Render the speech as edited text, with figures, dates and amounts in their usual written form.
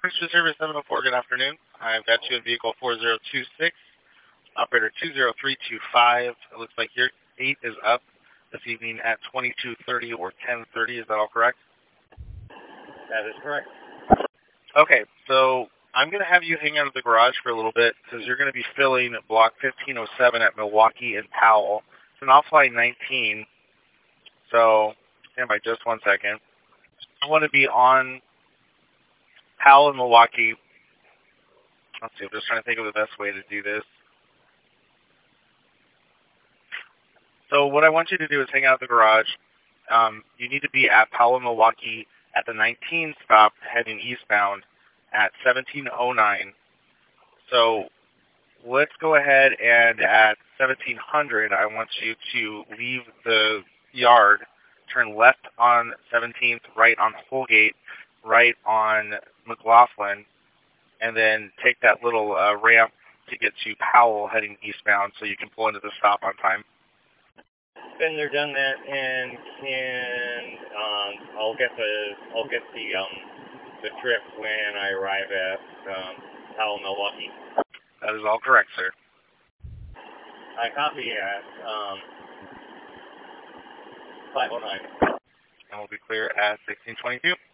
Purchase Service 704, good afternoon. I've got you in vehicle 4026, operator 20325. It looks like your 8 is up this evening at 22:30 or 10:30. Is that all correct? That is correct. Okay, so I'm going to have you hang out at the garage for a little bit because you're going to be filling block 1507 at Milwaukee and Powell. It's an off-line 19, so stand by just 1 second. I want to be on Powell and Milwaukee. Let's see, I'm just trying to think of the best way to do this. So what I want you to do is hang out at the garage. You need to be at Powell and Milwaukee at the 19 stop heading eastbound at 1709. So let's go ahead and at 1700, I want you to leave the yard, turn left on 17th, right on Holgate, right on McLaughlin, and then take that little ramp to get to Powell heading eastbound so you can pull into the stop on time. Been there, done that, and I'll get the trip when I arrive at Powell, Milwaukee. That is all correct, sir. I copy at 509. And we'll be clear at 1622.